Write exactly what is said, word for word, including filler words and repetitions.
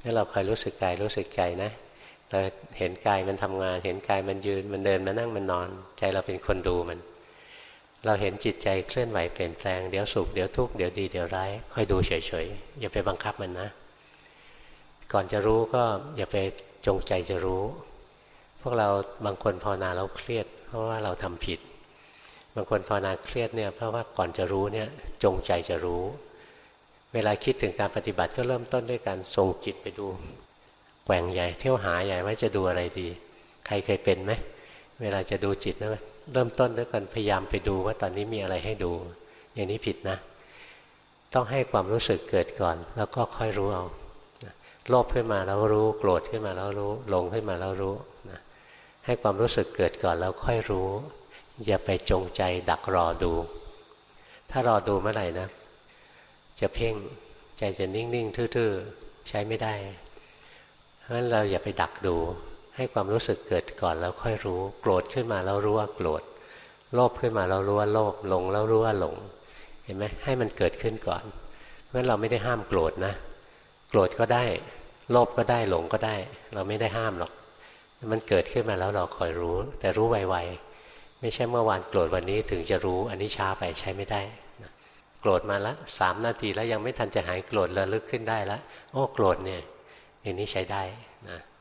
ให้เราคอยรู้สึกกายรู้สึกใจนะเราเห็นกายมันทำงานเห็นกายมันยืนมันเดินมันนั่งมันนอนใจเราเป็นคนดูมันเราเห็นจิตใจเคลื่อนไหวเปลี่ยนแปลงเดี๋ยวสุขเดี๋ยวทุกข์เดี๋ยวดีเดี๋ยวร้ายค่อยดูเฉยๆอย่าไปบังคับมันนะก่อนจะรู้ก็อย่าไปจงใจจะรู้พวกเราบางคนภาวนาเราเครียดเพราะว่าเราทำผิดบางคนภาวนาเครียดเนี่ยเพราะว่าก่อนจะรู้เนี่ยจงใจจะรู้เวลาคิดถึงการปฏิบัติก็เริ่มต้นด้วยการส่งจิตไปดูแกว่งใหญ่เที่ยวหาใหญ่ว่าจะดูอะไรดีใครเคยเป็นไหมเวลาจะดูจิตนะเริ่มต้นด้วยการพยายามไปดูว่าตอนนี้มีอะไรให้ดูอย่างนี้ผิดนะต้องให้ความรู้สึกเกิดก่อนแล้วก็ค่อยรู้เอาโลภขึ้นมาแล้วรู้โกรธขึ้นมาแล้วรู้หลงขึ้นมาแล้วรู้นะให้ความรู้สึกเกิดก่อนแล้วค่อยรู้อย่าไปจงใจดักรอดูถ้ารอดูเมื่อไหร่นะจะเพ่งใจจะนิ่งๆทื่อๆใช้ไม่ได้เพราะฉะนั้นเราอย่าไปดักดูให้ความรู้สึกเกิดก่อนแล้วค่อยรู้โกรธขึ้นมาแล้วรู้ว่าโกรธโลภขึ้นมาแล้วรู้ว่าโลภหลงแล้วรู้ว่าหลงเห็นไหมให้มันเกิดขึ้นก่อนเพราะฉะนั้นเราไม่ได้ห้ามโกรธนะโกรธก็ได้โลภก็ได้หลงก็ได้เราไม่ได้ห้ามหรอกมันเกิดขึ้นมาแล้วเราคอยรู้แต่รู้ไวๆไม่ใช่เมื่อวานโกรธวันนี้ถึงจะรู้อันนี้ช้าไปใช้ไม่ได้นะโกรธมาแล้วสามนาทีแล้วยังไม่ทันจะหายโกรธระลึกขึ้นได้แล้วโอ้โกรธเนี่ยอย่างนี้ใช้ได้นะ